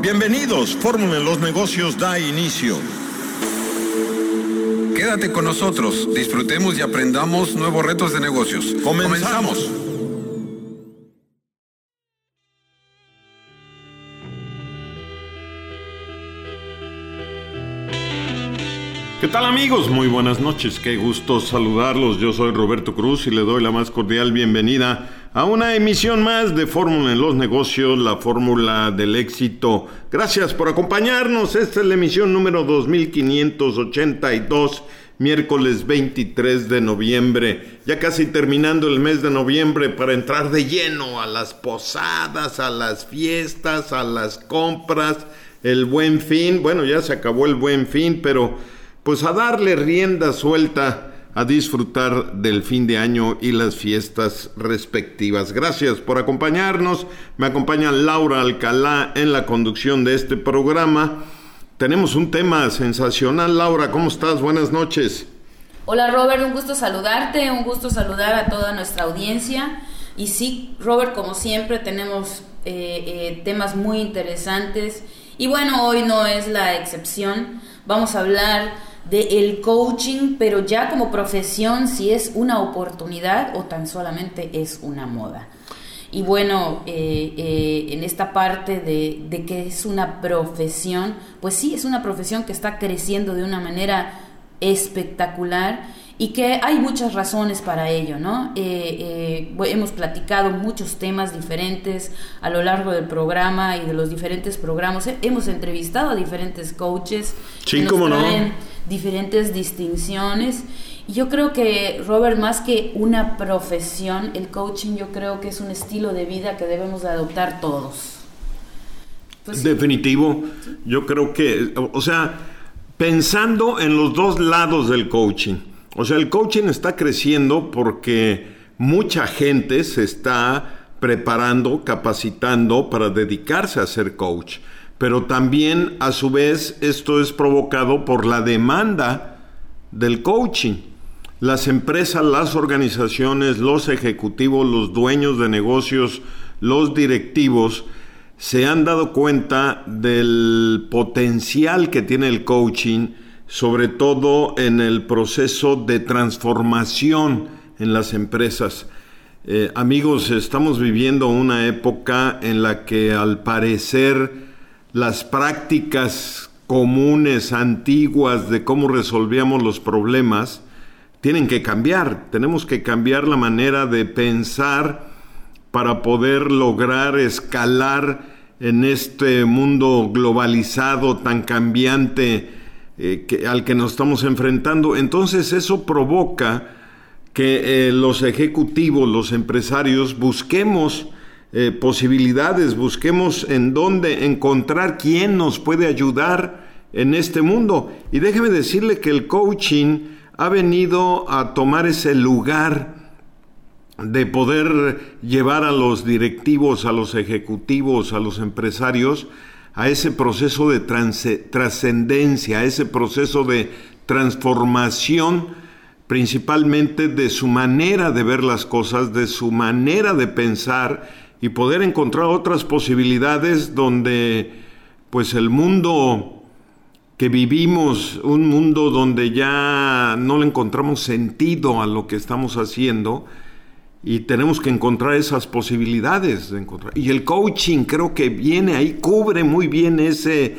Bienvenidos, Fórmula en los Negocios da inicio. Quédate con nosotros, disfrutemos y aprendamos nuevos retos de negocios. Comenzamos. ¿Qué tal, amigos? Muy buenas noches, qué gusto saludarlos. Yo soy Roberto Cruz y le doy la más cordial bienvenida a una emisión más de Fórmula en los Negocios, la fórmula del éxito. Gracias por acompañarnos. Esta es la emisión número 2582, miércoles 23 de noviembre. Ya casi terminando el mes de noviembre para entrar de lleno a las posadas, a las fiestas, a las compras, el Buen Fin. Bueno, ya se acabó el Buen Fin, pero pues a darle rienda suelta, a disfrutar del fin de año y las fiestas respectivas. Gracias por acompañarnos. Me acompaña Laura Alcalá en la conducción de este programa. Tenemos un tema sensacional. Laura, ¿cómo estás? Buenas noches. Hola, Robert, un gusto saludarte, un gusto saludar a toda nuestra audiencia. Y sí, Robert, como siempre, tenemos temas muy interesantes. Y bueno, hoy no es la excepción. Vamos a hablar del coaching, pero ya como profesión, si es una oportunidad o tan solamente es una moda. Y bueno, en esta parte de que es una profesión, pues sí, es una profesión que está creciendo de una manera espectacular y que hay muchas razones para ello, ¿no? Hemos platicado muchos temas diferentes a lo largo del programa y de los diferentes programas. Hemos entrevistado a diferentes coaches sí, que nos cómo traen no, diferentes distinciones. Y yo creo que, Robert, más que una profesión, el coaching yo creo que es un estilo de vida que debemos de adoptar todos. Pues, definitivo. ¿sí? Yo creo que, o sea, pensando en los dos lados del coaching. O sea, el coaching está creciendo porque mucha gente se está preparando, capacitando para dedicarse a ser coach. Pero también, a su vez, esto es provocado por la demanda del coaching. Las empresas, las organizaciones, los ejecutivos, los dueños de negocios, los directivos, se han dado cuenta del potencial que tiene el coaching, sobre todo en el proceso de transformación en las empresas. Amigos, estamos viviendo una época en la que, al parecer, las prácticas comunes, antiguas, de cómo resolvíamos los problemas, tienen que cambiar. Tenemos que cambiar la manera de pensar para poder lograr escalar en este mundo globalizado tan cambiante al que nos estamos enfrentando. Entonces eso provoca que los ejecutivos, los empresarios, busquemos posibilidades, busquemos en dónde encontrar quién nos puede ayudar en este mundo. Y déjeme decirle que el coaching ha venido a tomar ese lugar de poder llevar a los directivos, a los ejecutivos, a los empresarios, a ese proceso de trascendencia, a ese proceso de transformación, principalmente de su manera de ver las cosas, de su manera de pensar, y poder encontrar otras posibilidades donde, pues, el mundo que vivimos, un mundo donde ya no le encontramos sentido a lo que estamos haciendo, y tenemos que encontrar esas posibilidades de encontrar. Y el coaching creo que viene ahí, cubre muy bien ese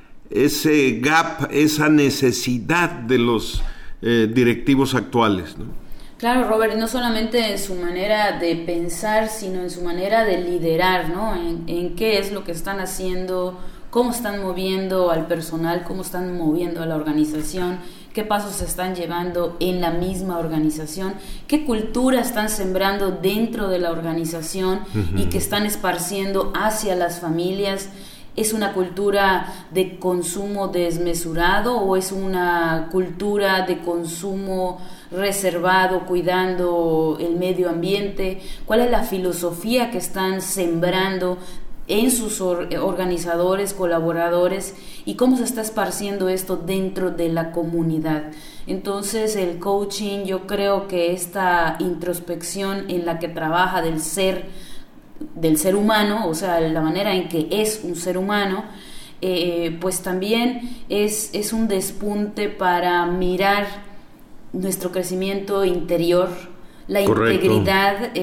gap, esa necesidad de los directivos actuales, ¿no? Claro, Robert, no solamente en su manera de pensar, sino en su manera de liderar, ¿no? En qué es lo que están haciendo, cómo están moviendo al personal, cómo están moviendo a la organización, qué pasos se están llevando en la misma organización, qué cultura están sembrando dentro de la organización y que están esparciendo hacia las familias. ¿Es una cultura de consumo desmesurado o es una cultura de consumo reservado, cuidando el medio ambiente? ¿Cuál es la filosofía que están sembrando en sus organizadores, colaboradores, y cómo se está esparciendo esto dentro de la comunidad? Entonces el coaching, yo creo que esta introspección en la que trabaja del ser humano, o sea, la manera en que es un ser humano, pues también es un despunte para mirar nuestro crecimiento interior, la Correcto. integridad,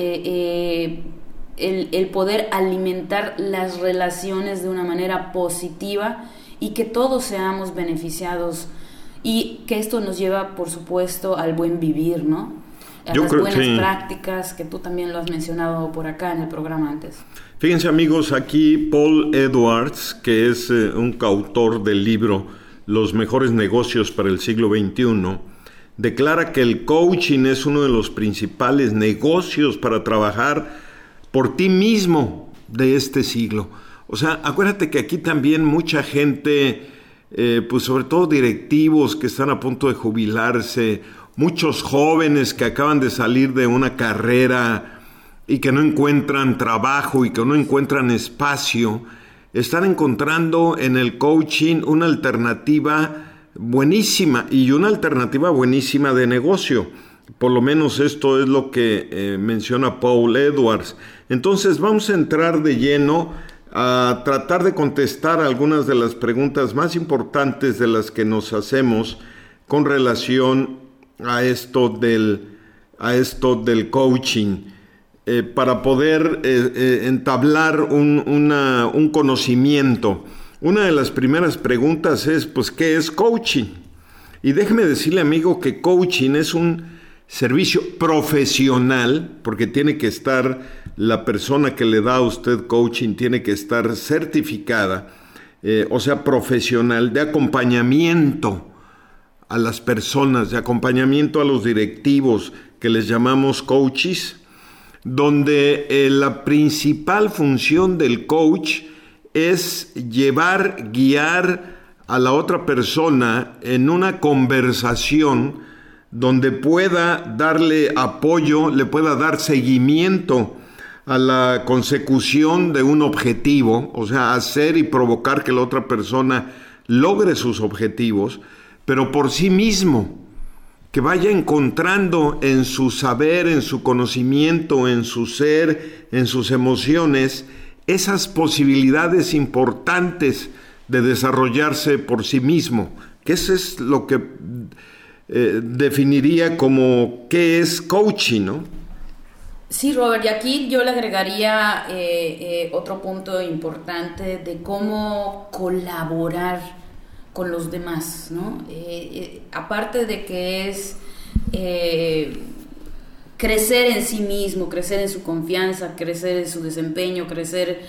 el poder alimentar las relaciones de una manera positiva y que todos seamos beneficiados, y que esto nos lleva, por supuesto, al buen vivir, ¿no? A las buenas prácticas, que tú también lo has mencionado por acá en el programa antes. Fíjense, amigos, aquí Paul Edwards, que es un coautor del libro Los mejores negocios para el siglo XXI, declara que el coaching es uno de los principales negocios para trabajar por ti mismo de este siglo. O sea, acuérdate que aquí también mucha gente, pues sobre todo directivos que están a punto de jubilarse, muchos jóvenes que acaban de salir de una carrera y que no encuentran trabajo y que no encuentran espacio, están encontrando en el coaching una alternativa buenísima, y una alternativa buenísima de negocio. Por lo menos esto es lo que menciona Paul Edwards. Entonces vamos a entrar de lleno a tratar de contestar algunas de las preguntas más importantes de las que nos hacemos con relación a esto del coaching, para poder entablar un conocimiento. Una de las primeras preguntas es, pues, ¿qué es coaching? Y déjeme decirle, amigo, que coaching es un servicio profesional, porque tiene que estar, la persona que le da a usted coaching tiene que estar certificada, o sea, profesional, de acompañamiento a las personas, de acompañamiento a los directivos, que les llamamos coaches, donde la principal función del coach es guiar a la otra persona en una conversación donde pueda darle apoyo, le pueda dar seguimiento a la consecución de un objetivo, o sea, hacer y provocar que la otra persona logre sus objetivos, pero por sí mismo, que vaya encontrando en su saber, en su conocimiento, en su ser, en sus emociones, esas posibilidades importantes de desarrollarse por sí mismo, que eso es lo que definiría como qué es coaching, ¿no? Sí, Robert, y aquí yo le agregaría otro punto importante de cómo colaborar con los demás, ¿no? Aparte de que es crecer en sí mismo, crecer en su confianza, crecer en su desempeño, crecer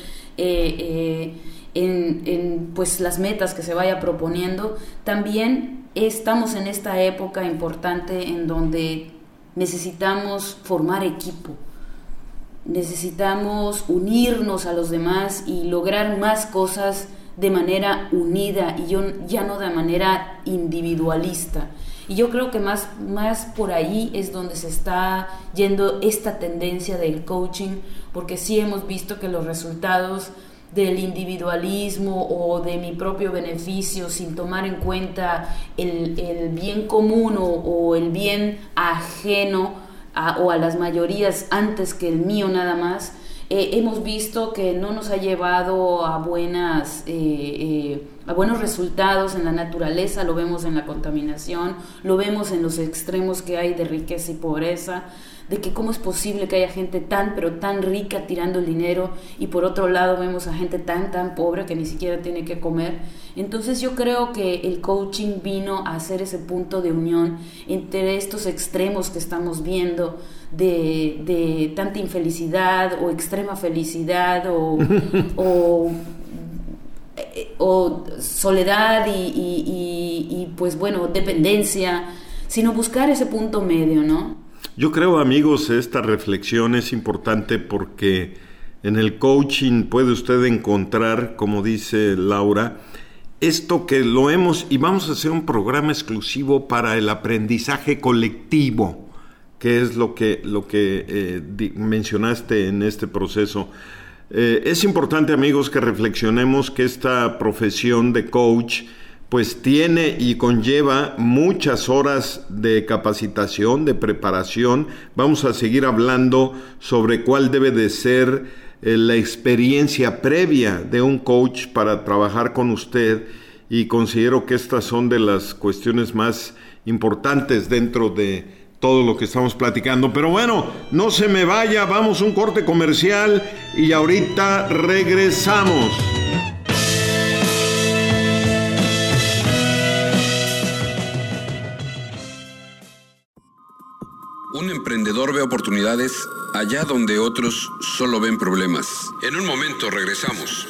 en pues las metas que se vaya proponiendo, también estamos en esta época importante en donde necesitamos formar equipo, necesitamos unirnos a los demás y lograr más cosas de manera unida y ya no de manera individualista. Y yo creo que más por ahí es donde se está yendo esta tendencia del coaching, porque sí hemos visto que los resultados del individualismo o de mi propio beneficio sin tomar en cuenta el bien común o el bien ajeno o a las mayorías antes que el mío nada más, hemos visto que no nos ha llevado a buenos resultados en la naturaleza. Lo vemos en la contaminación, lo vemos en los extremos que hay de riqueza y pobreza, de que cómo es posible que haya gente pero tan rica tirando el dinero, y por otro lado vemos a gente tan pobre que ni siquiera tiene que comer. Entonces yo creo que el coaching vino a hacer ese punto de unión entre estos extremos que estamos viendo de tanta infelicidad o extrema felicidad o soledad y pues bueno, dependencia, sino buscar ese punto medio, ¿no? Yo creo, amigos, esta reflexión es importante porque en el coaching puede usted encontrar, como dice Laura, esto que lo hemos, y vamos a hacer un programa exclusivo para el aprendizaje colectivo, que es lo que mencionaste en este proceso. Es importante, amigos, que reflexionemos que esta profesión de coach pues tiene y conlleva muchas horas de capacitación, de preparación. Vamos a seguir hablando sobre cuál debe de ser la experiencia previa de un coach para trabajar con usted, y considero que estas son de las cuestiones más importantes dentro de todo lo que estamos platicando. Pero bueno, no se me vaya, vamos a un corte comercial y ahorita regresamos. Un emprendedor ve oportunidades allá donde otros solo ven problemas. En un momento regresamos.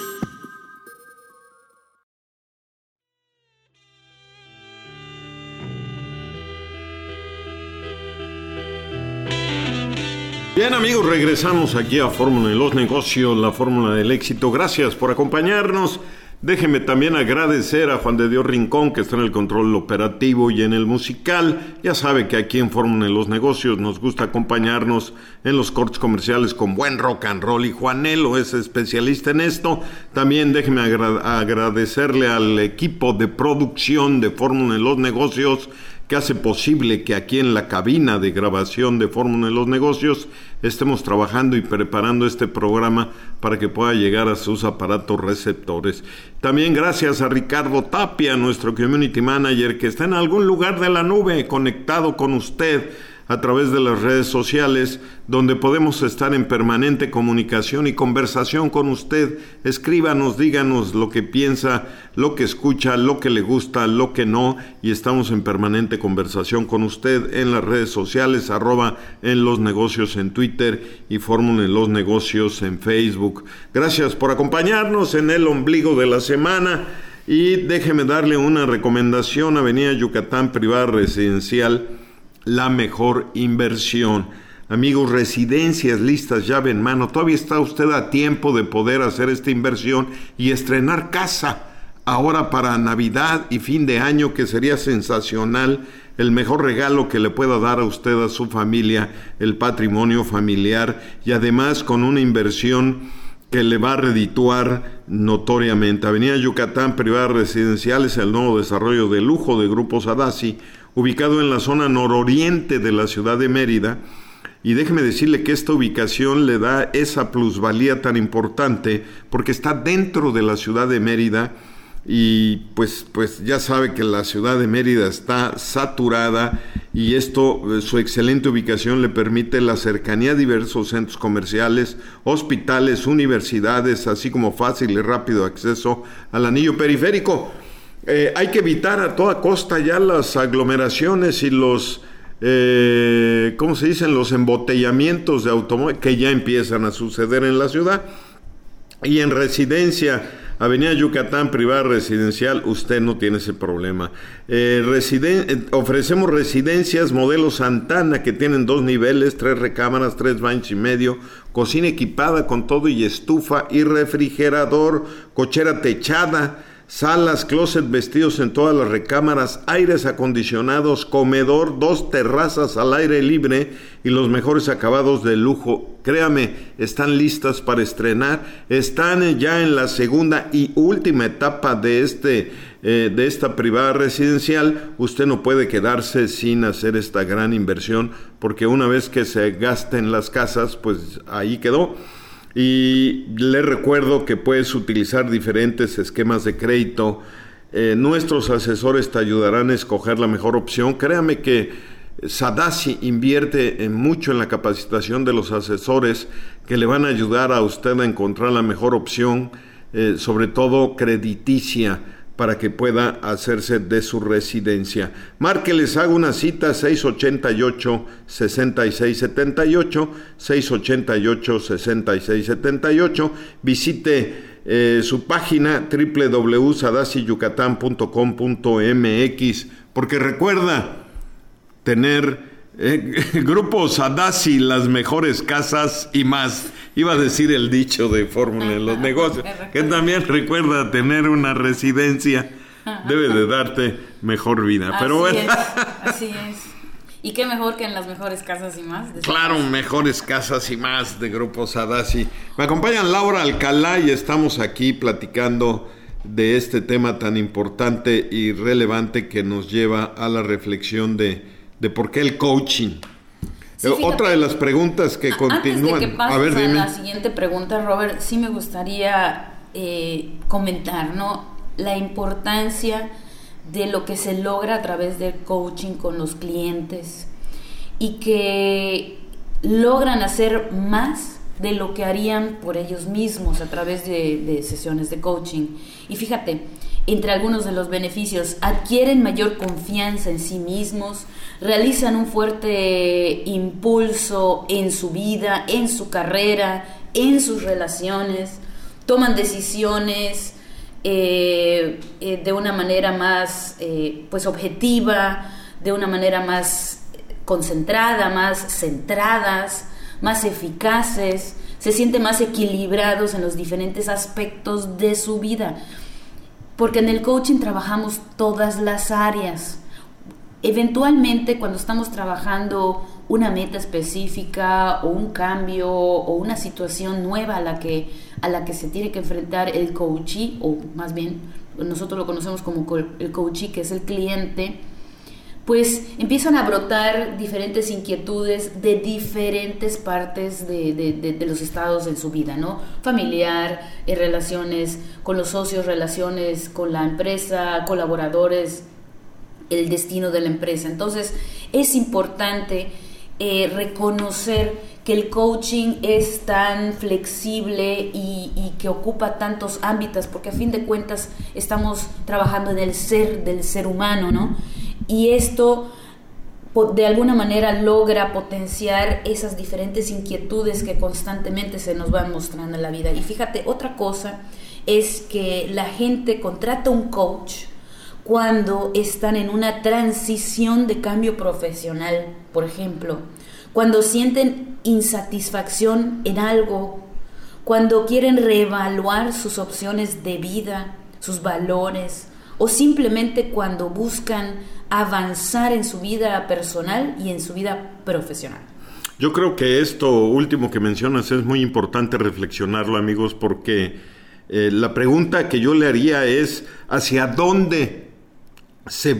Bien, amigos, regresamos aquí a Fórmula de los Negocios, la fórmula del éxito. Gracias por acompañarnos. Déjenme también agradecer a Juan de Dios Rincón, que está en el control operativo y en el musical. Ya sabe que aquí en Fórmula de los Negocios nos gusta acompañarnos en los cortes comerciales con buen rock and roll, y Juanelo es especialista en esto. También déjenme agradecerle al equipo de producción de Fórmula de los Negocios, que hace posible que aquí en la cabina de grabación de Fórmula de los Negocios estemos trabajando y preparando este programa para que pueda llegar a sus aparatos receptores. También gracias a Ricardo Tapia, nuestro Community Manager, que está en algún lugar de la nube conectado con usted a través de las redes sociales, donde podemos estar en permanente comunicación y conversación con usted. Escríbanos, díganos lo que piensa, lo que escucha, lo que le gusta, lo que no, y estamos en permanente conversación con usted en las redes sociales, @en los negocios en Twitter y Fórmula en los Negocios en Facebook. Gracias por acompañarnos en el ombligo de la semana, y déjeme darle una recomendación: Avenida Yucatán Privada Residencial, la mejor inversión. Amigos, residencias listas, llave en mano. Todavía está usted a tiempo de poder hacer esta inversión y estrenar casa ahora para Navidad y fin de año, que sería sensacional. El mejor regalo que le pueda dar a usted, a su familia, el patrimonio familiar, y además con una inversión que le va a redituar notoriamente. Avenida Yucatán Privada Residencial es el nuevo desarrollo de lujo de Grupo Sadassi, ubicado en la zona nororiente de la ciudad de Mérida, y déjeme decirle que esta ubicación le da esa plusvalía tan importante porque está dentro de la ciudad de Mérida, y pues ya sabe que la ciudad de Mérida está saturada, y esto, su excelente ubicación, le permite la cercanía a diversos centros comerciales, hospitales, universidades, así como fácil y rápido acceso al anillo periférico. Hay que evitar a toda costa ya las aglomeraciones y los, ¿cómo se dicen?, los embotellamientos de automóviles que ya empiezan a suceder en la ciudad. Y en residencia, Avenida Yucatán Privada Residencial, usted no tiene ese problema. Ofrecemos residencias modelo Santana, que tienen 2 niveles, 3 recámaras, 3 baños y medio, cocina equipada con todo y estufa y refrigerador, cochera techada, salas, closet, vestidos en todas las recámaras, aires acondicionados, comedor, 2 terrazas al aire libre y los mejores acabados de lujo. Créame, están listas para estrenar, están ya en la segunda y última etapa de esta privada residencial. Usted no puede quedarse sin hacer esta gran inversión, porque una vez que se gasten las casas, pues ahí quedó. Y le recuerdo que puedes utilizar diferentes esquemas de crédito. Nuestros asesores te ayudarán a escoger la mejor opción. Créame que Sadassi invierte mucho en la capacitación de los asesores, que le van a ayudar a usted a encontrar la mejor opción, sobre todo crediticia, para que pueda hacerse de su residencia. Márqueles, haga una cita, 688-6678, 688-6678. Visite su página www.sadassiyucatán.com.mx, porque recuerda tener Grupo Sadassi, las mejores casas y más. Iba a decir el dicho de Fórmula en los Negocios, que también recuerda tener una residencia, debe de darte mejor vida. Pero bueno, así es. Y qué mejor que en las mejores casas y más. Claro, mejores casas y más de Grupo Sadassi. Me acompañan Laura Alcalá y estamos aquí platicando de este tema tan importante y relevante que nos lleva a la reflexión de por qué el coaching. Sí, fíjate, otra de las preguntas que continúan. Antes de que pases a la siguiente pregunta, Robert, sí me gustaría comentar, ¿no?, la importancia de lo que se logra a través del coaching con los clientes y que logran hacer más de lo que harían por ellos mismos a través de sesiones de coaching. Y fíjate, entre algunos de los beneficios, adquieren mayor confianza en sí mismos, realizan un fuerte impulso en su vida, en su carrera, en sus relaciones, toman decisiones de una manera más pues objetiva, de una manera más concentrada, más centradas, más eficaces, se sienten más equilibrados en los diferentes aspectos de su vida, porque en el coaching trabajamos todas las áreas. Eventualmente, cuando estamos trabajando una meta específica o un cambio o una situación nueva a la que se tiene que enfrentar el coachee, o más bien nosotros lo conocemos como el coachee, que es el cliente, pues empiezan a brotar diferentes inquietudes de diferentes partes de los estados en su vida, ¿no? Familiar, relaciones con los socios, relaciones con la empresa, colaboradores, el destino de la empresa. Entonces, es importante reconocer que el coaching es tan flexible y que ocupa tantos ámbitos, porque a fin de cuentas estamos trabajando en el ser del ser humano, ¿no? Y esto de alguna manera logra potenciar esas diferentes inquietudes que constantemente se nos van mostrando en la vida. Y fíjate, otra cosa es que la gente contrata un coach cuando están en una transición de cambio profesional, por ejemplo, cuando sienten insatisfacción en algo, cuando quieren reevaluar sus opciones de vida, sus valores, o simplemente cuando buscan avanzar en su vida personal y en su vida profesional. Yo creo que esto último que mencionas es muy importante reflexionarlo, amigos, porque la pregunta que yo le haría es: ¿hacia dónde hacia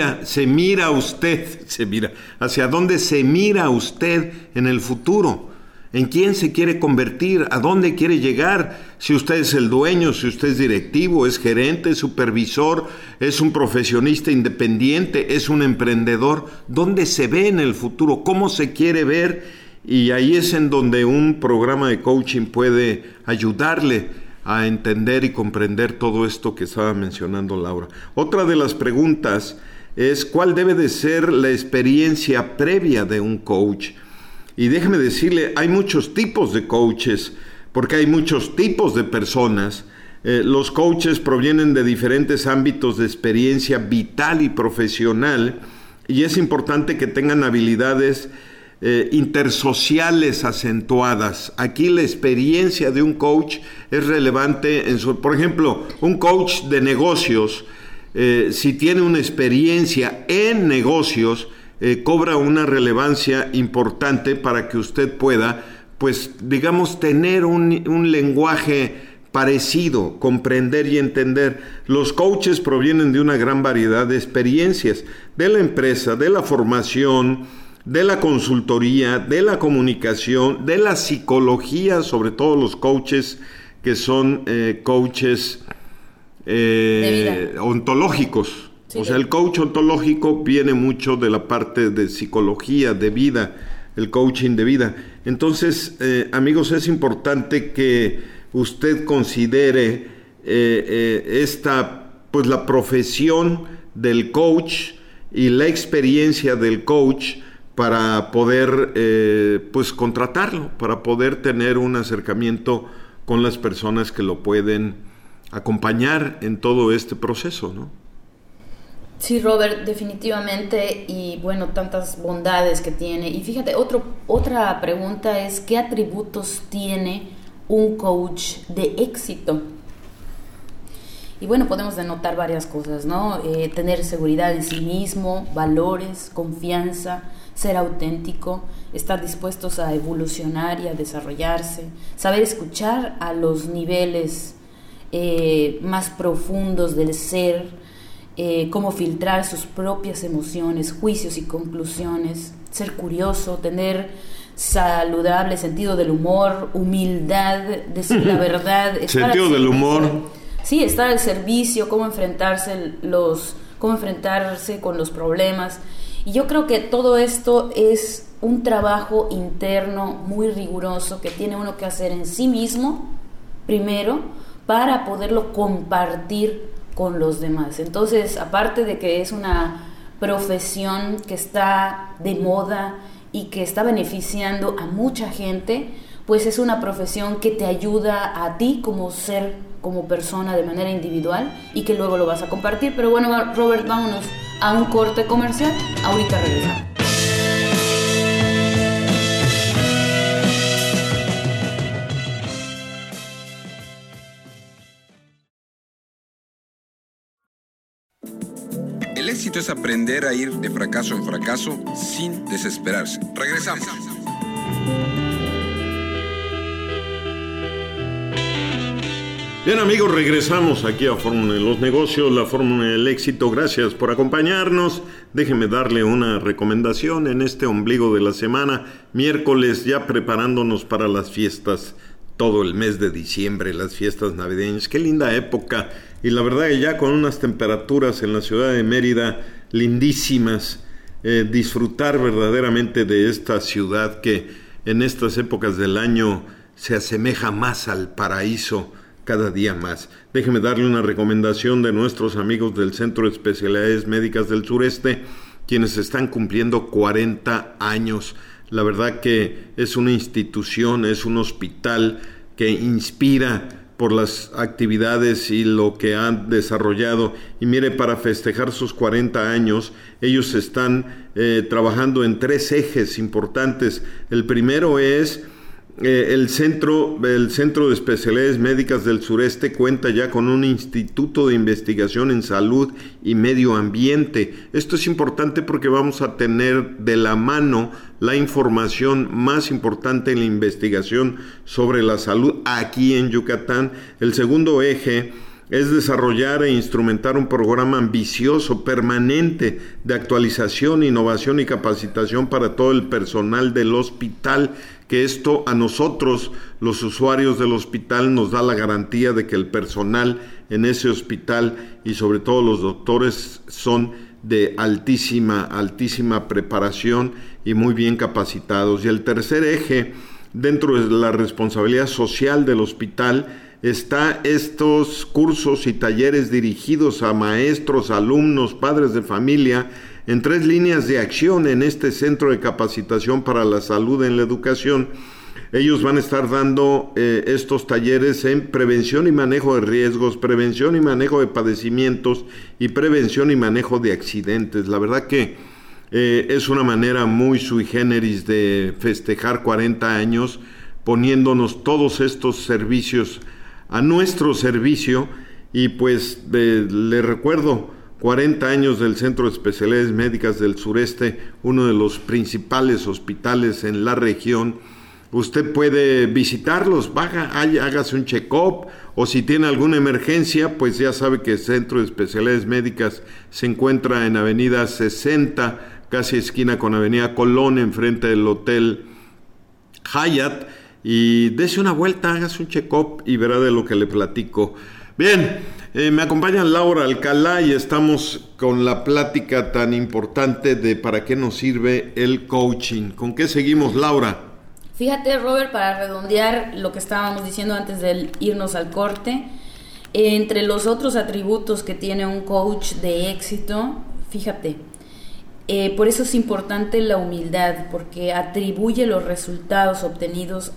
dónde se mira usted en el futuro? ¿En quién se quiere convertir? ¿A dónde quiere llegar? Si usted es el dueño, si usted es directivo, es gerente, es supervisor, es un profesionista independiente, es un emprendedor, ¿dónde se ve en el futuro? ¿Cómo se quiere ver? Y ahí es en donde un programa de coaching puede ayudarle a entender y comprender todo esto que estaba mencionando Laura. Otra de las preguntas es: ¿cuál debe de ser la experiencia previa de un coach? Y déjeme decirle, hay muchos tipos de coaches, porque hay muchos tipos de personas. Los coaches provienen de diferentes ámbitos de experiencia vital y profesional, y es importante que tengan habilidades intersociales acentuadas. Aquí la experiencia de un coach es relevante. Por ejemplo, un coach de negocios, si tiene una experiencia en negocios, cobra una relevancia importante para que usted pueda, pues, digamos, tener un lenguaje parecido, comprender y entender. Los coaches provienen de una gran variedad de experiencias, de la empresa, de la formación, de la consultoría, de la comunicación, de la psicología, sobre todo los coaches que son coaches ontológicos. Sí. O sea, el coach ontológico viene mucho de la parte de psicología, de vida, el coaching de vida. Entonces, amigos, es importante que usted considere pues la profesión del coach y la experiencia del coach para poder pues contratarlo, para poder tener un acercamiento con las personas que lo pueden acompañar en todo este proceso, ¿no? Sí, Robert, definitivamente, y bueno, tantas bondades que tiene. Y fíjate, otra pregunta es: ¿qué atributos tiene un coach de éxito? Y bueno, podemos denotar varias cosas, ¿no? Tener seguridad en sí mismo, valores, confianza, ser auténtico, estar dispuestos a evolucionar y a desarrollarse, saber escuchar a los niveles más profundos del ser, cómo filtrar sus propias emociones, juicios y conclusiones, ser curioso, tener saludable sentido del humor, humildad, decir la verdad. Sentido del humor. Sí, estar al servicio, cómo enfrentarse con los problemas. Y yo creo que todo esto es un trabajo interno muy riguroso que tiene uno que hacer en sí mismo, primero, para poderlo compartir con los demás. Entonces, aparte de que es una profesión que está de moda y que está beneficiando a mucha gente, pues es una profesión que te ayuda a ti como ser, como persona de manera individual, y que luego lo vas a compartir. Pero bueno, Robert, vámonos a un corte comercial. Ahorita regresamos. El éxito es aprender a ir de fracaso en fracaso sin desesperarse. Regresamos. Bien, amigos, regresamos aquí a Fórmula de los Negocios, la Fórmula del Éxito. Gracias por acompañarnos. Déjenme darle una recomendación en este ombligo de la semana, miércoles, ya preparándonos para las fiestas, todo el mes de diciembre, las fiestas navideñas. Qué linda época, y la verdad que ya con unas temperaturas en la ciudad de Mérida lindísimas, disfrutar verdaderamente de esta ciudad que en estas épocas del año se asemeja más al paraíso cada día más. Déjeme darle una recomendación de nuestros amigos del Centro de Especialidades Médicas del Sureste, quienes están cumpliendo 40 años. La verdad que es una institución, es un hospital que inspira por las actividades y lo que han desarrollado. Y mire, para festejar sus 40 años, ellos están trabajando en 3 ejes importantes. El primero es el Centro de Especialidades Médicas del Sureste cuenta ya con un instituto de investigación en salud y medio ambiente. Esto es importante porque vamos a tener de la mano la información más importante en la investigación sobre la salud aquí en Yucatán. El segundo eje es desarrollar e instrumentar un programa ambicioso, permanente, de actualización, innovación y capacitación para todo el personal del hospital, que esto a nosotros, los usuarios del hospital, nos da la garantía de que el personal en ese hospital y sobre todo los doctores son de altísima preparación y muy bien capacitados. Y el tercer eje, dentro de la responsabilidad social del hospital, está estos cursos y talleres dirigidos a maestros, alumnos, padres de familia, en 3 líneas de acción en este centro de capacitación para la salud en la educación. Ellos van a estar dando estos talleres en prevención y manejo de riesgos, prevención y manejo de padecimientos y prevención y manejo de accidentes. La verdad que es una manera muy sui generis de festejar 40 años, poniéndonos todos estos servicios a nuestro servicio. Y pues le recuerdo, 40 años del Centro de Especialidades Médicas del Sureste, uno de los principales hospitales en la región. Usted puede visitarlos, hágase un check-up, o si tiene alguna emergencia, pues ya sabe que el Centro de Especialidades Médicas se encuentra en Avenida 60, casi esquina con Avenida Colón, enfrente del Hotel Hyatt, y dése una vuelta, hágase un check-up y verá de lo que le platico. Bien, me acompaña Laura Alcalá y estamos con la plática tan importante de para qué nos sirve el coaching. ¿Con qué seguimos, Laura? Fíjate, Robert, para redondear lo que estábamos diciendo antes de irnos al corte, entre los otros atributos que tiene un coach de éxito, fíjate, por eso es importante la humildad, porque atribuye los resultados obtenidos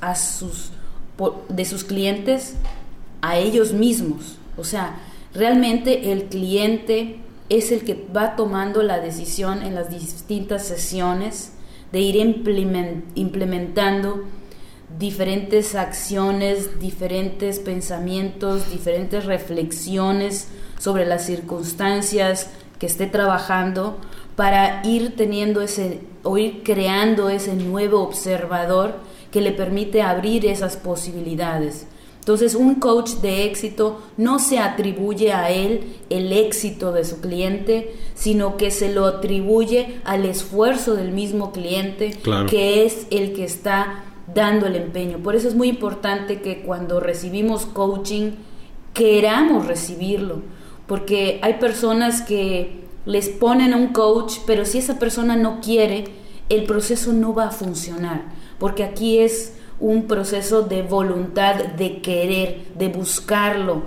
de sus clientes a ellos mismos. O sea, realmente el cliente es el que va tomando la decisión en las distintas sesiones de ir implementando diferentes acciones, diferentes pensamientos, diferentes reflexiones sobre las circunstancias que esté trabajando, para ir teniendo ir creando ese nuevo observador que le permite abrir esas posibilidades. Entonces, un coach de éxito no se atribuye a él el éxito de su cliente, sino que se lo atribuye al esfuerzo del mismo cliente, claro, que es el que está dando el empeño. Por eso es muy importante que cuando recibimos coaching, queramos recibirlo, porque hay personas que les ponen a un coach, pero si esa persona no quiere, el proceso no va a funcionar, porque aquí es un proceso de voluntad, de querer, de buscarlo,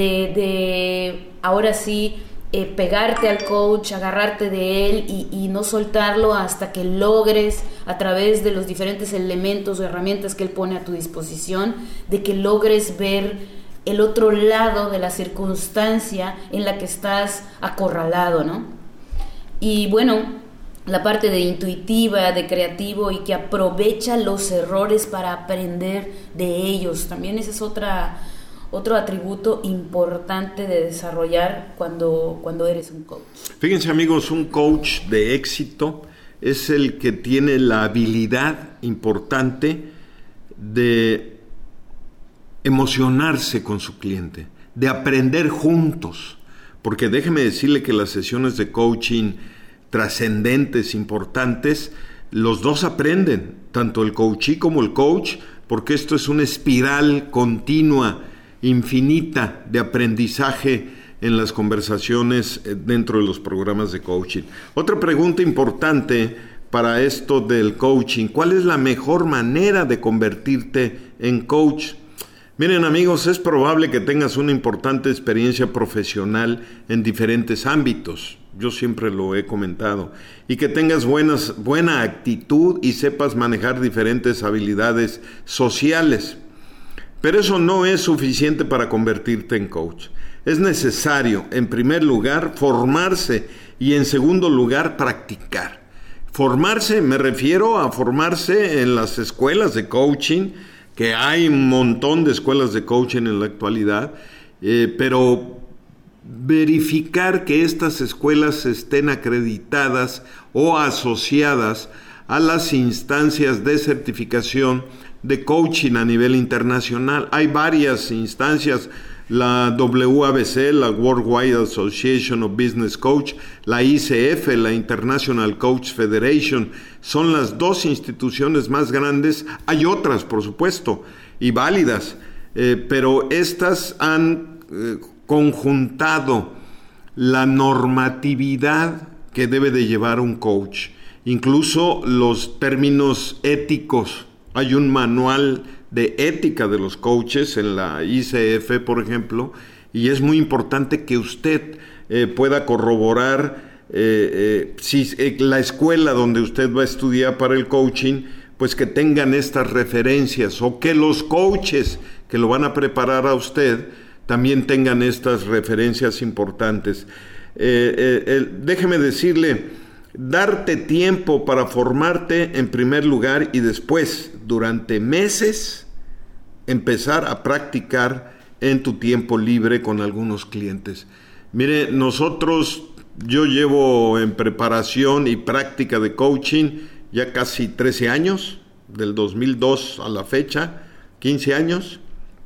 de ahora sí pegarte al coach, agarrarte de él y no soltarlo hasta que logres, a través de los diferentes elementos o herramientas que él pone a tu disposición, de que logres ver el otro lado de la circunstancia en la que estás acorralado, ¿no? Y bueno, la parte de intuitiva, de creativo y que aprovecha los errores para aprender de ellos. También ese es otro atributo importante de desarrollar cuando eres un coach. Fíjense, amigos, un coach de éxito es el que tiene la habilidad importante de emocionarse con su cliente, de aprender juntos. Porque déjeme decirle que las sesiones de coaching trascendentes, importantes, los dos aprenden, tanto el coachee como el coach, porque esto es una espiral continua, infinita de aprendizaje en las conversaciones dentro de los programas de coaching. Otra pregunta importante para esto del coaching: ¿cuál es la mejor manera de convertirte en coach? Miren, amigos, es probable que tengas una importante experiencia profesional en diferentes ámbitos. Yo siempre lo he comentado. Y que tengas buena actitud y sepas manejar diferentes habilidades sociales. Pero eso no es suficiente para convertirte en coach. Es necesario, en primer lugar, formarse y, en segundo lugar, practicar. Formarse, me refiero a formarse en las escuelas de coaching, que hay un montón de escuelas de coaching en la actualidad, pero verificar que estas escuelas estén acreditadas o asociadas a las instancias de certificación de coaching a nivel internacional. Hay varias instancias: la WABC, la Worldwide Association of Business Coach, la ICF, la International Coach Federation, son las dos instituciones más grandes. Hay otras, por supuesto, y válidas, pero estas han conjuntado la normatividad que debe de llevar un coach, incluso los términos éticos. Hay un manual de ética de los coaches en la ICF, por ejemplo, y es muy importante que usted pueda corroborar si la escuela donde usted va a estudiar para el coaching, pues que tengan estas referencias, o que los coaches que lo van a preparar a usted también tengan estas referencias importantes. Déjeme decirle, darte tiempo para formarte en primer lugar y después, durante meses, empezar a practicar en tu tiempo libre con algunos clientes. Mire, yo llevo en preparación y práctica de coaching ya casi 13 años, del 2002 a la fecha, 15 años,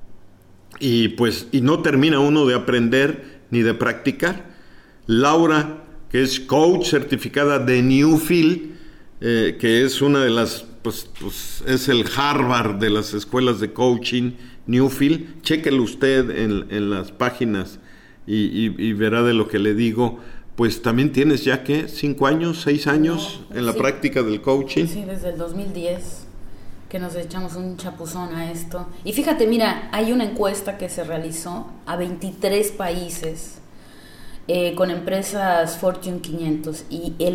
y no termina uno de aprender ni de practicar. Laura, que es coach certificada de Newfield, que es una de las, es el Harvard de las escuelas de coaching, Newfield. Chéquelo usted en las páginas y verá de lo que le digo. Pues también tienes ya, ¿qué? 5 años, 6 años en la práctica del coaching. Sí, desde el 2010 que nos echamos un chapuzón a esto. Y fíjate, mira, hay una encuesta que se realizó a 23 países con empresas Fortune 500, y el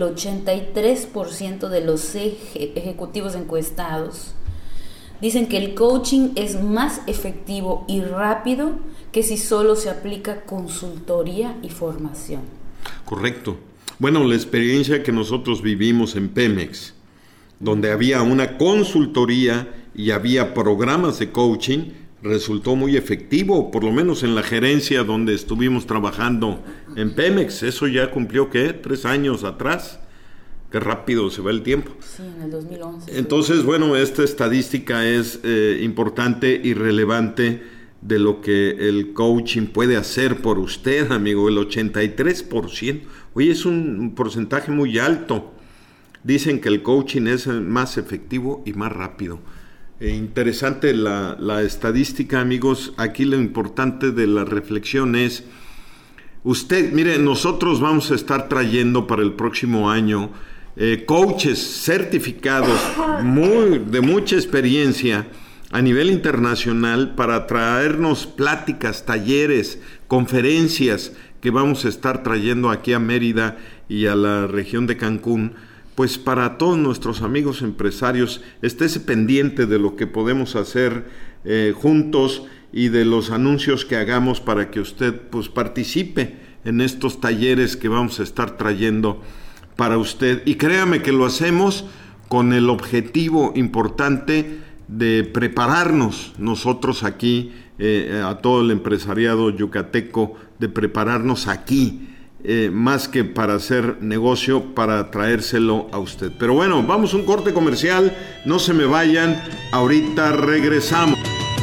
83% de los ejecutivos encuestados dicen que el coaching es más efectivo y rápido que si solo se aplica consultoría y formación. Correcto. Bueno, la experiencia que nosotros vivimos en Pemex, donde había una consultoría y había programas de coaching, resultó muy efectivo, por lo menos en la gerencia donde estuvimos trabajando en Pemex. Eso ya cumplió, ¿qué? 3 años atrás. Qué rápido se va el tiempo. Sí, en el 2011. Entonces, bueno, esta estadística es importante y relevante de lo que el coaching puede hacer por usted, amigo, el 83%. Oye, es un porcentaje muy alto. Dicen que el coaching es más efectivo y más rápido. Interesante la estadística, amigos. Aquí lo importante de la reflexión es, usted, mire, nosotros vamos a estar trayendo para el próximo año coaches certificados de mucha experiencia a nivel internacional para traernos pláticas, talleres, conferencias que vamos a estar trayendo aquí a Mérida y a la región de Cancún. Pues para todos nuestros amigos empresarios, estése pendiente de lo que podemos hacer juntos y de los anuncios que hagamos para que usted pues participe en estos talleres que vamos a estar trayendo para usted. Y créame que lo hacemos con el objetivo importante de prepararnos nosotros aquí, a todo el empresariado yucateco, de prepararnos aquí. Más que para hacer negocio, para traérselo a usted. Pero bueno, vamos a un corte comercial, no se me vayan, ahorita regresamos.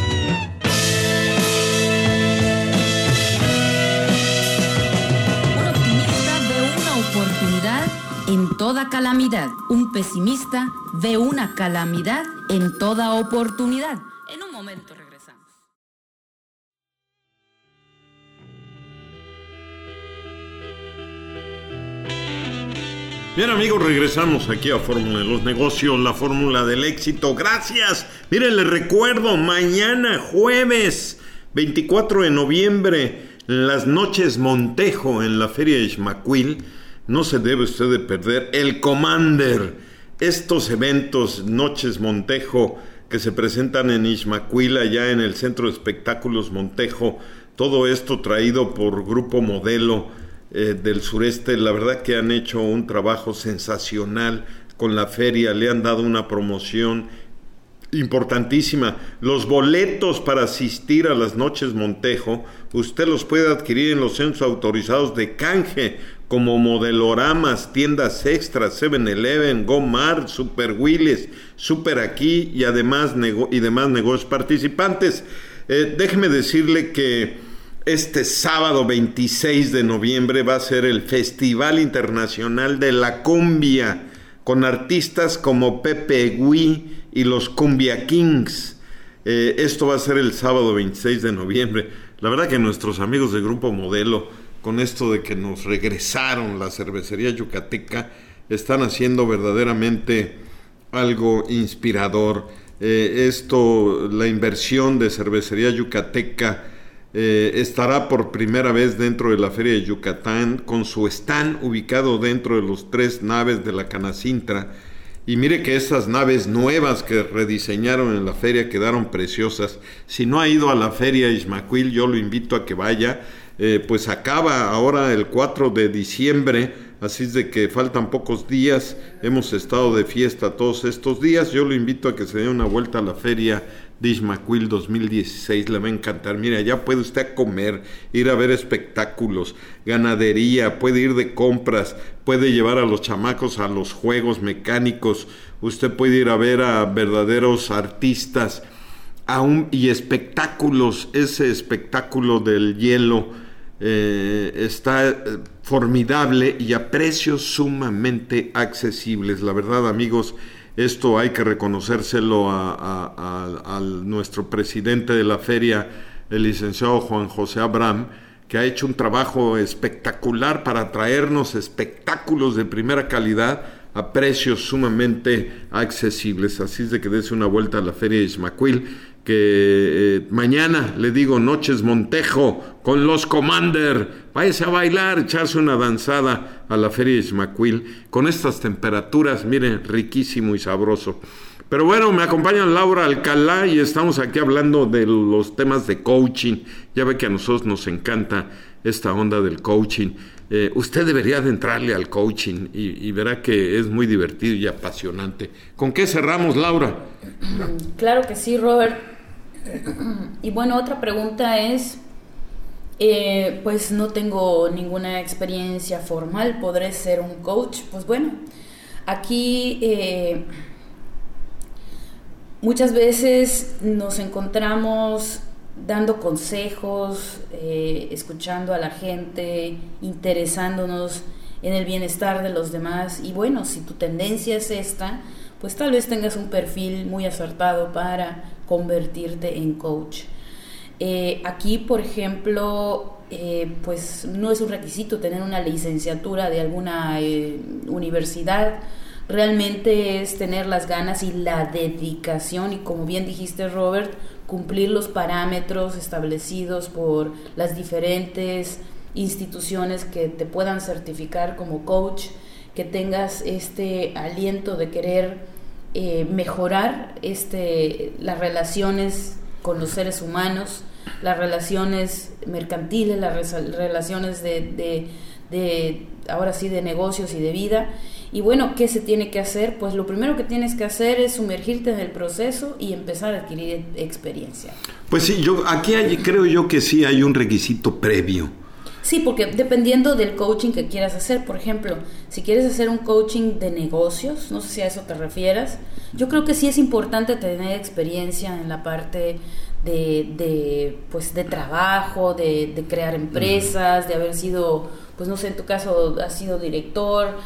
Un optimista ve una oportunidad en toda calamidad. Un pesimista ve una calamidad en toda oportunidad. En un momento regresamos. Bien, amigos, regresamos aquí a Fórmula de los Negocios, la fórmula del éxito. Gracias. Miren, les recuerdo, mañana jueves 24 de noviembre, las noches Montejo en la Feria de Ixmaquil. No se debe usted de perder el Commander. Estos eventos, noches Montejo, que se presentan en Ixmaquil, allá en el Centro de Espectáculos Montejo. Todo esto traído por Grupo Modelo del sureste. La verdad que han hecho un trabajo sensacional con la feria, le han dado una promoción importantísima. Los boletos para asistir a las noches Montejo, usted los puede adquirir en los centros autorizados de canje, como Modeloramas, Tiendas Extras, 7-Eleven, Gomart, Super Willis, Super Aquí y además demás negocios participantes. Déjeme decirle que este sábado 26 de noviembre va a ser el Festival Internacional de la Cumbia, con artistas como Pepe Gui y los Cumbia Kings. Esto va a ser el sábado 26 de noviembre. La verdad que nuestros amigos de Grupo Modelo, con esto de que nos regresaron la cervecería yucateca, están haciendo verdaderamente algo inspirador. La inversión de cervecería yucateca estará por primera vez dentro de la Feria de Yucatán, con su stand ubicado dentro de los 3 naves de la Canacintra. Y mire que esas naves nuevas que rediseñaron en la feria quedaron preciosas. Si no ha ido a la Feria Ixmaquil, yo lo invito a que vaya. Pues acaba ahora el 4 de diciembre, así es de que faltan pocos días. Hemos estado de fiesta todos estos días. Yo lo invito a que se dé una vuelta a la Feria de Ixmaquil 2016, le va a encantar. Mira, ya puede usted comer, ir a ver espectáculos, ganadería, puede ir de compras, puede llevar a los chamacos a los juegos mecánicos, usted puede ir a ver a verdaderos artistas y espectáculos. Ese espectáculo del hielo está formidable y a precios sumamente accesibles. La verdad, amigos, esto hay que reconocérselo a nuestro presidente de la feria, el licenciado Juan José Abraham, que ha hecho un trabajo espectacular para traernos espectáculos de primera calidad a precios sumamente accesibles. Así es de que dése una vuelta a la Feria de Ixmaquil, que mañana, le digo, noches Montejo con los Commander. Váyase a bailar, echarse una danzada a la Feria de Ixmaquil con estas temperaturas, miren, riquísimo y sabroso. Pero bueno, me acompaña Laura Alcalá y estamos aquí hablando de los temas de coaching. Ya ve que a nosotros nos encanta esta onda del coaching. Usted debería de entrarle al coaching y verá que es muy divertido y apasionante. ¿Con qué cerramos, Laura? Claro que sí, Robert. Y bueno, otra pregunta es, pues no tengo ninguna experiencia formal, ¿podré ser un coach? Pues bueno, aquí muchas veces nos encontramos dando consejos, escuchando a la gente, interesándonos en el bienestar de los demás. Y bueno, si tu tendencia es esta, pues tal vez tengas un perfil muy acertado para convertirte en coach. Aquí, por ejemplo, pues no es un requisito tener una licenciatura de alguna universidad. Realmente es tener las ganas y la dedicación y, como bien dijiste, Robert, cumplir los parámetros establecidos por las diferentes instituciones que te puedan certificar como coach, que tengas este aliento de querer mejorar las relaciones con los seres humanos, las relaciones mercantiles, las relaciones de ahora sí de negocios y de vida. Y bueno, ¿qué se tiene que hacer? Pues lo primero que tienes que hacer es sumergirte en el proceso y empezar a adquirir experiencia. Pues sí, creo yo que sí hay un requisito previo. Sí, porque dependiendo del coaching que quieras hacer, por ejemplo, si quieres hacer un coaching de negocios, no sé si a eso te refieras, yo creo que sí es importante tener experiencia en la parte de trabajo, de crear empresas, de haber sido, pues no sé, en tu caso has sido director,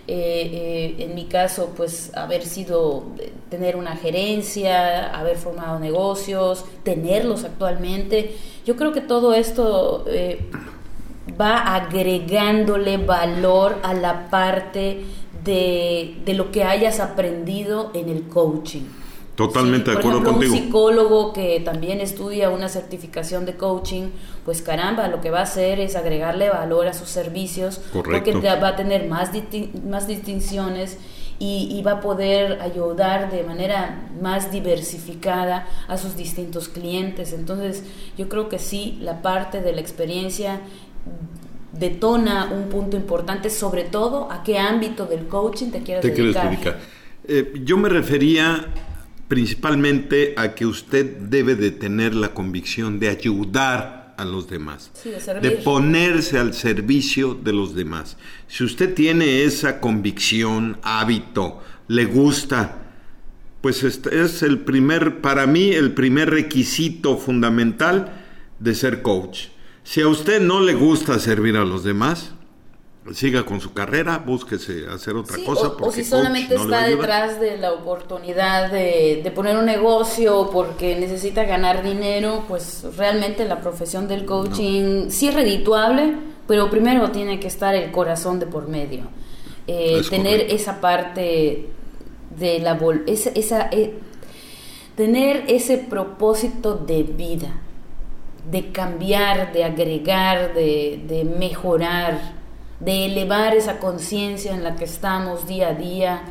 en mi caso, pues tener una gerencia, haber formado negocios, tenerlos actualmente. Yo creo que todo esto va agregándole valor a la parte de lo que hayas aprendido en el coaching. Totalmente de acuerdo contigo. contigo. Un psicólogo que también estudia una certificación de coaching, pues caramba, lo que va a hacer es agregarle valor a sus servicios. Correcto. Porque va a tener más distinciones y va a poder ayudar de manera más diversificada a sus distintos clientes. Entonces, yo creo que sí, la parte de la experiencia detona un punto importante, sobre todo a qué ámbito del coaching te quieres dedicar. Yo me refería principalmente a que usted debe de tener la convicción de ayudar a los demás, sí, de ponerse al servicio de los demás. Si usted tiene esa convicción, hábito, le gusta, pues este es para mí el primer requisito fundamental de ser coach. Si a usted no le gusta servir a los demás, siga con su carrera, búsquese hacer otra cosa. O si solamente está detrás de la oportunidad de poner un negocio porque necesita ganar dinero, pues realmente la profesión del coaching sí es redituable, pero primero tiene que estar el corazón de por medio. Tener correcto. Esa parte de tener ese propósito de vida, de cambiar, de agregar, de mejorar, de elevar esa conciencia en la que estamos día a día,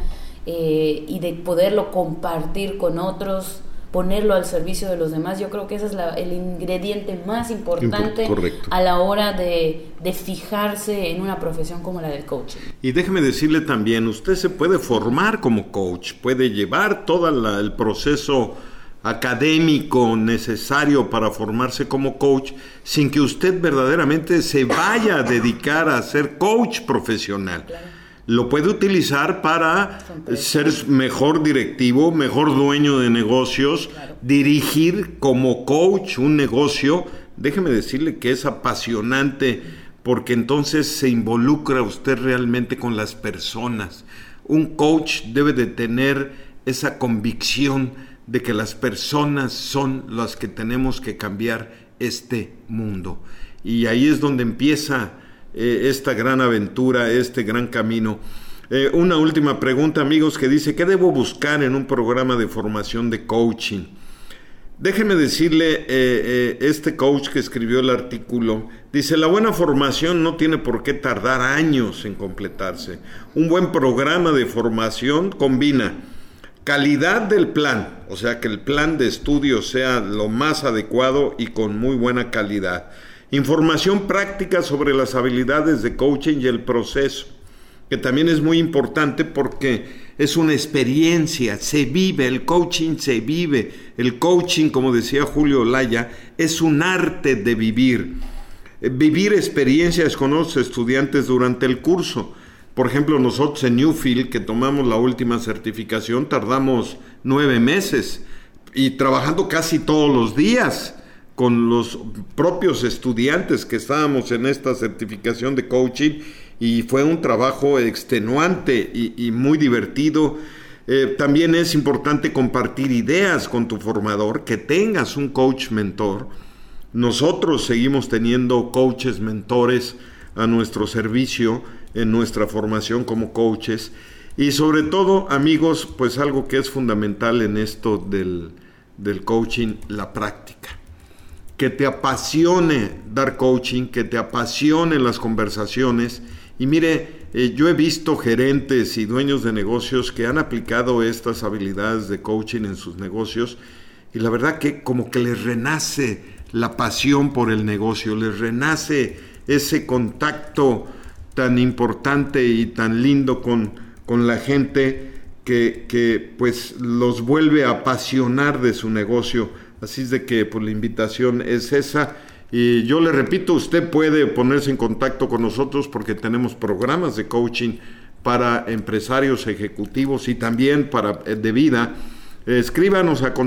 y de poderlo compartir con otros, ponerlo al servicio de los demás. Yo creo que ese es el ingrediente más importante a la hora de fijarse en una profesión como la del coaching. Y déjeme decirle también, usted se puede formar como coach, puede llevar todo el proceso académico necesario para formarse como coach sin que usted verdaderamente se vaya a dedicar a ser coach profesional. Claro. Lo puede utilizar para ser mejor directivo, mejor dueño de negocios, claro. Dirigir como coach un negocio. Déjeme decirle que es apasionante porque entonces se involucra usted realmente con las personas. Un coach debe de tener esa convicción de que las personas son las que tenemos que cambiar este mundo. Y ahí es donde empieza esta gran aventura, este gran camino. Una última pregunta, amigos, que dice, ¿qué debo buscar en un programa de formación de coaching? Déjenme decirle, este coach que escribió el artículo, dice, la buena formación no tiene por qué tardar años en completarse. Un buen programa de formación combina calidad del plan, o sea que el plan de estudio sea lo más adecuado y con muy buena calidad. Información práctica sobre las habilidades de coaching y el proceso, que también es muy importante porque es una experiencia, se vive, el coaching se vive. El coaching, como decía Julio Olaya, es un arte de vivir. Vivir experiencias con los estudiantes durante el curso. Por ejemplo, nosotros en Newfield, que tomamos la última certificación, tardamos 9 meses y trabajando casi todos los días con los propios estudiantes que estábamos en esta certificación de coaching, y fue un trabajo extenuante y muy divertido. También es importante compartir ideas con tu formador, que tengas un coach mentor. Nosotros seguimos teniendo coaches mentores a nuestro servicio en nuestra formación como coaches. Y sobre todo, amigos, pues algo que es fundamental en esto del coaching, la práctica. Que te apasione dar coaching, que te apasionen las conversaciones. Y mire, yo he visto gerentes y dueños de negocios que han aplicado estas habilidades de coaching en sus negocios, y la verdad que como que les renace la pasión por el negocio, les renace ese contacto tan importante y tan lindo con la gente que pues los vuelve a apasionar de su negocio. Así es de que pues la invitación es esa. Y yo le repito, usted puede ponerse en contacto con nosotros porque tenemos programas de coaching para empresarios ejecutivos y también para de vida. Escríbanos a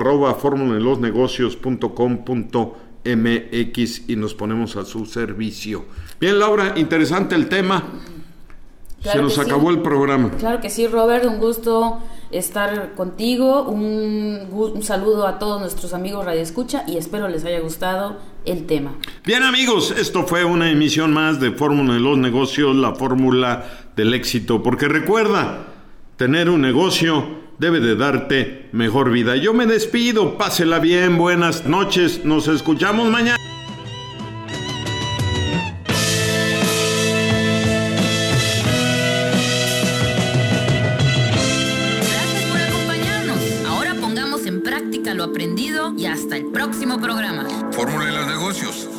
contacto@formuladelosnegocios.com.mx y nos ponemos a su servicio. Bien, Laura, interesante el tema. Claro, se nos acabó el programa. Claro que sí, Robert, un gusto estar contigo, un saludo a todos nuestros amigos Radio Escucha y espero les haya gustado el tema. Bien, amigos, esto fue una emisión más de Fórmula de los Negocios, la fórmula del éxito, porque recuerda, tener un negocio debe de darte mejor vida. Yo me despido, pásela bien, buenas noches, nos escuchamos mañana. Lo aprendido y hasta el próximo programa. Fórmula de los negocios.